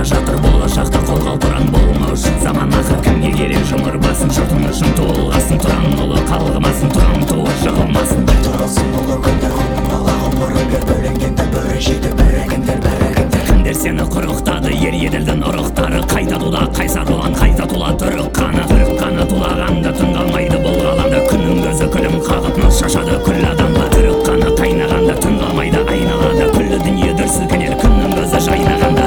жатыр болашақта қолға тұран болмыш. Заман ақыр кімге керек жұмыр басын, жұртың үшін толғасын. Тұран ұлы қалғымасын, тұран туы жығылмасын. Тұралсын ұлы күндер құның ала ғұмыры бер бөлінгенді бірі жейді бәрігіндер. Кімдер сені құрықтады, ер еділдің ұрықтары. Қайта тула қайсар ұлан, қайта тула түрік қаны. Түрік қаны тулағанда түн қалмайды бұл ғаламда. Күннің көзі күлім қағып нұр шашады күллі адамға. Түрік қаны қайнағанда түн қалмайды айналада. Күллі дүние дүр сілкінер күннің көзі жайнағанда.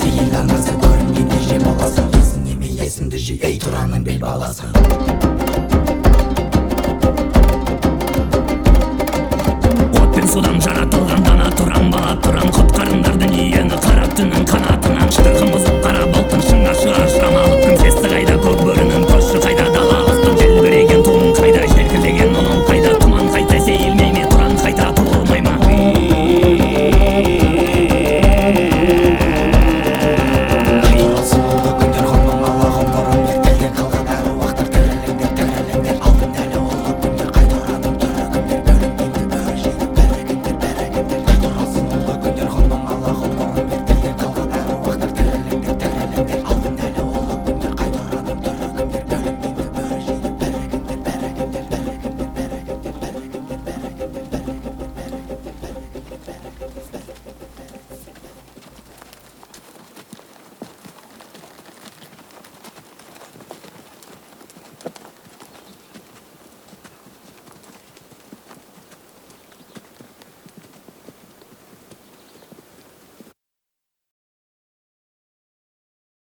Ей Тұранның бел баласы.